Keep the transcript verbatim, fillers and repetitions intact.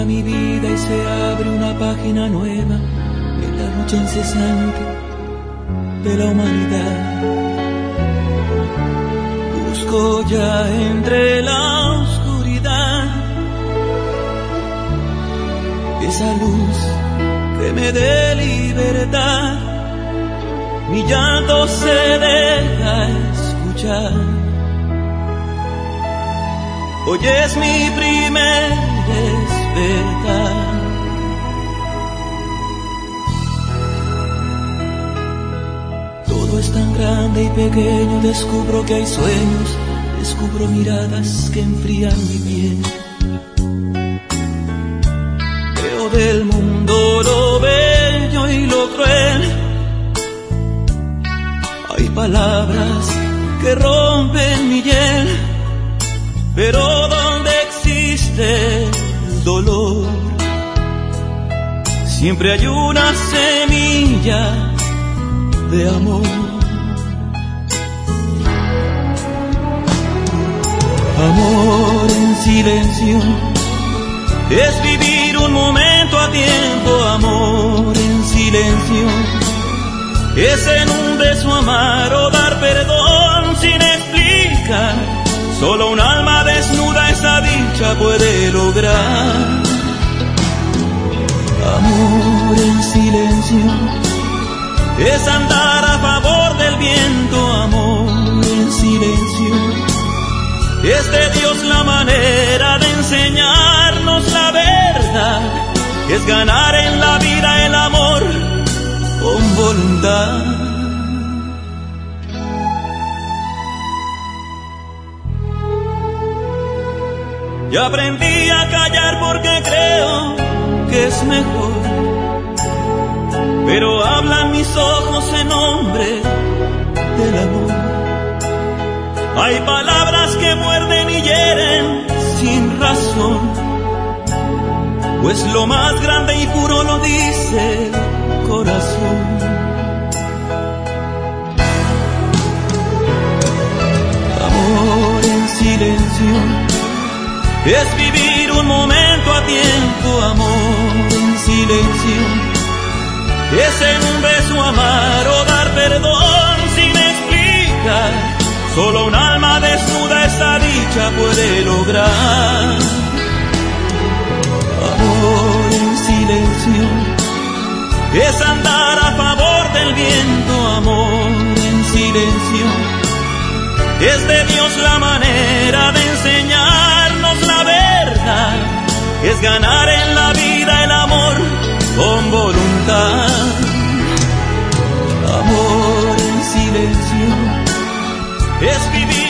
mi vida y se abre una página nueva en la lucha incesante de la humanidad. Busco ya entre la oscuridad esa luz que me dé libertad. Mi llanto se deja escuchar. Hoy es mi primer despertar. Todo es tan grande y pequeño, descubro que hay sueños, descubro miradas que enfrían mi piel. Veo del mundo lo bello y lo cruel. Hay palabras que rompen mi hiel, pero donde existe el dolor, siempre hay una semilla de amor. Amor en silencio es vivir un momento a tiempo. Amor en silencio es en un beso amar o dar perdón sin explicar. Solo un alma desnuda esa dicha puede lograr. Amor en silencio es andar a favor del viento. Amor en silencio es de Dios la manera de enseñarnos la verdad. Es ganar en la vida el amor con voluntad. Yo aprendí a callar porque creo que es mejor, pero hablan mis ojos en nombre del amor. Hay palabras que muerden y hieren sin razón, pues lo más grande y puro lo dice el corazón. Amor en silencio es vivir un momento a tiempo. Amor en silencio es en un beso amar o dar perdón sin explicar. Solo un alma desnuda esa dicha puede lograr. Amor en silencio es andar a favor del viento. Amor en silencio es de Dios la manera de enseñarnos la verdad. Es ganar en la vida el amor con voluntad. Amor en silencio es vivir